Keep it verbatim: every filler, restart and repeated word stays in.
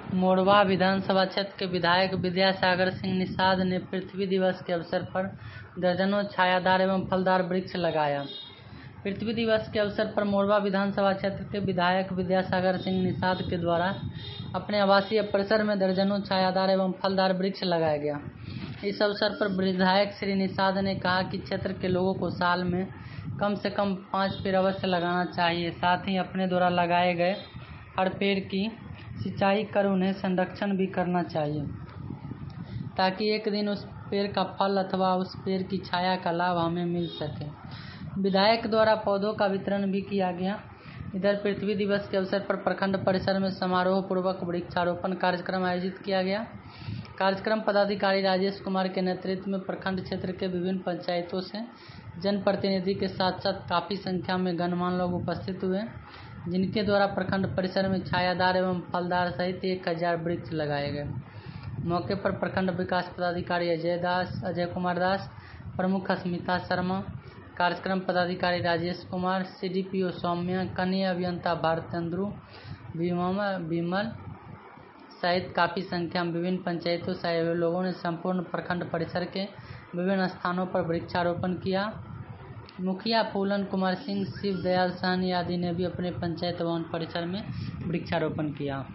मोरवा विधानसभा क्षेत्र के विधायक विद्यासागर सिंह निषाद ने पृथ्वी दिवस के अवसर पर दर्जनों छायादार एवं फलदार वृक्ष लगाया। पृथ्वी दिवस के अवसर पर मोरवा विधानसभा क्षेत्र के विधायक विद्यासागर सिंह निषाद के द्वारा अपने आवासीय परिसर में दर्जनों छायादार एवं फलदार वृक्ष लगाया गया। इस अवसर पर विधायक श्री निषाद ने कहा कि क्षेत्र के लोगों को साल में कम से कम पाँच पेड़ अवश्य लगाना चाहिए। साथ ही अपने द्वारा लगाए गए हर पेड़ की सिंचाई कर उन्हें संरक्षण भी करना चाहिए, ताकि एक दिन उस पेड़ का फल अथवा उस पेड़ की छाया का लाभ हमें मिल सके। विधायक द्वारा पौधों का वितरण भी किया गया। इधर पृथ्वी दिवस के अवसर पर प्रखंड परिसर में समारोह पूर्वक वृक्षारोपण कार्यक्रम आयोजित किया गया। कार्यक्रम पदाधिकारी राजेश कुमार के नेतृत्व में प्रखंड क्षेत्र के विभिन्न पंचायतों से जनप्रतिनिधि के साथ साथ काफ़ी संख्या में गणमान्य लोग उपस्थित हुए, जिनके द्वारा प्रखंड परिसर में छायादार एवं फलदार सहित एक हजार वृक्ष लगाए गए। मौके पर प्रखंड विकास पदाधिकारी अजय दास अजय कुमार दास, प्रमुख अस्मिता शर्मा, कार्यक्रम पदाधिकारी राजेश कुमार, सीडीपीओ सौम्या, कनीय अभियंता भारतेंद्रु विमल सहित काफ़ी संख्या में विभिन्न पंचायतों से आए हुए लोगों ने संपूर्ण प्रखंड परिसर के विभिन्न स्थानों पर वृक्षारोपण किया। मुखिया फूलन कुमार सिंह, शिव दयाल सहनी आदि ने भी अपने पंचायत भवन परिसर में वृक्षारोपण किया।